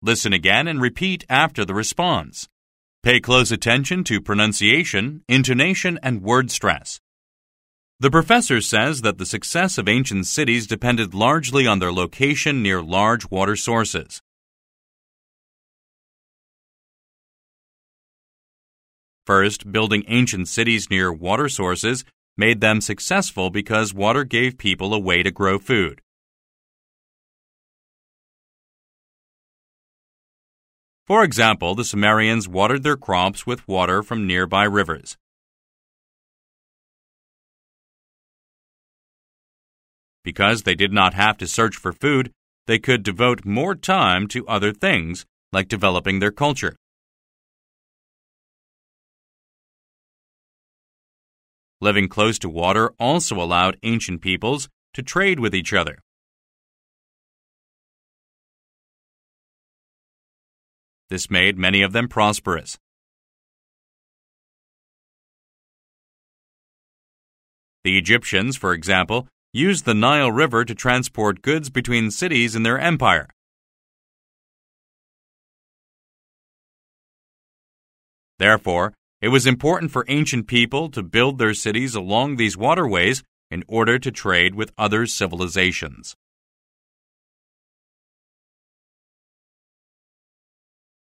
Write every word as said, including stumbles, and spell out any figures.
Listen again and repeat after the response. Pay close attention to pronunciation, intonation, and word stress. The professor says that the success of ancient cities depended largely on their location near large water sources. First, building ancient cities near water sources made them successful because water gave people a way to grow food. For example, the Sumerians watered their crops with water from nearby rivers. Because they did not have to search for food, they could devote more time to other things, like developing their culture. Living close to water also allowed ancient peoples to trade with each other. This made many of them prosperous. The Egyptians, for example, used the Nile River to transport goods between cities in their empire. Therefore, it was important for ancient people to build their cities along these waterways in order to trade with other civilizations.